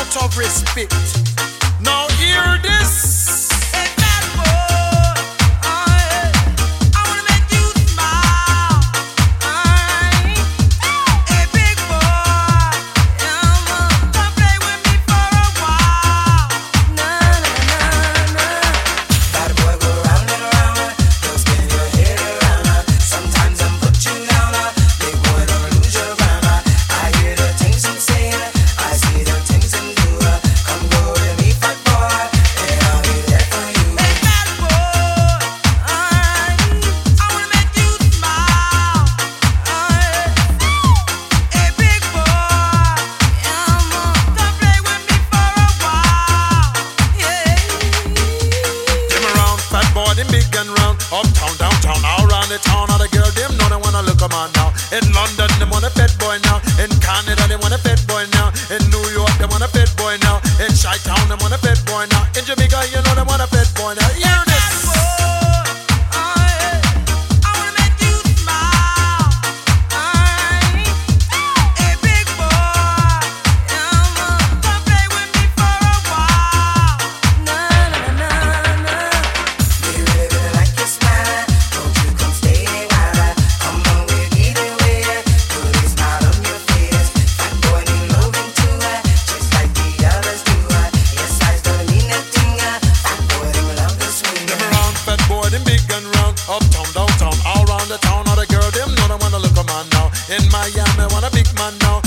lot of respect. Now hear this. Uptown, downtown, all around the town. All the girls, them know they wanna look 'em on now. In London, they want a fat boy now. In Canada, they want a fat boy now. In New York, they want a fat boy now. In Chi-Town, they want a fat boy now. In Jamaica, you know they want a fat boy now. Hear this. Uptown, downtown, all around the town. All the girls, them know they wanna look 'em on now. In Miami, want a big man now.